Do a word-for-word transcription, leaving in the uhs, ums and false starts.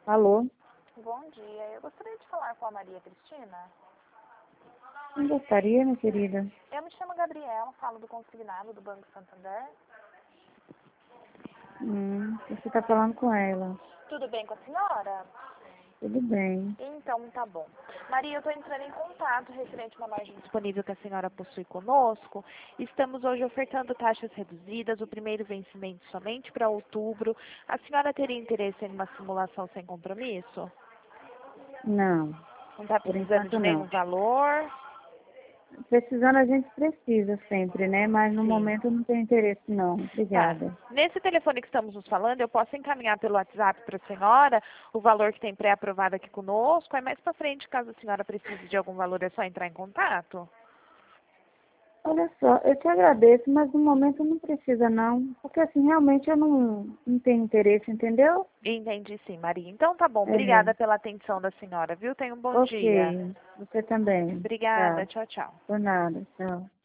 Alô? Bom dia. Eu gostaria de falar com a Maria Cristina. Não gostaria, minha querida? Eu me chamo Gabriela, falo do consignado do Banco Santander. Hum, você está falando com ela. Tudo bem com a senhora? Tudo bem. Então, tá bom. Maria, eu estou entrando em contato referente a uma margem disponível que a senhora possui conosco. Estamos hoje ofertando taxas reduzidas, o primeiro vencimento somente para outubro. A senhora teria interesse em uma simulação sem compromisso? Não, Não está por precisando de enquanto nenhum não. valor? Precisando a gente precisa sempre, né? Mas no Sim. momento eu não tenho interesse não. Tá. Obrigada. Nesse telefone que estamos nos falando, eu posso encaminhar pelo WhatsApp para a senhora o valor que tem pré-aprovado aqui conosco. Aí mais para frente, caso a senhora precise de algum valor, é só entrar em contato? Olha só, eu te agradeço, mas no momento não precisa não. Porque assim, realmente eu não, não tenho interesse, entendeu? Entendi sim, Maria. Então tá bom. É. Obrigada pela atenção da senhora, viu? Tenha um bom dia. Ok, você também. Obrigada. Tá, Tchau, tchau. por nada, tchau.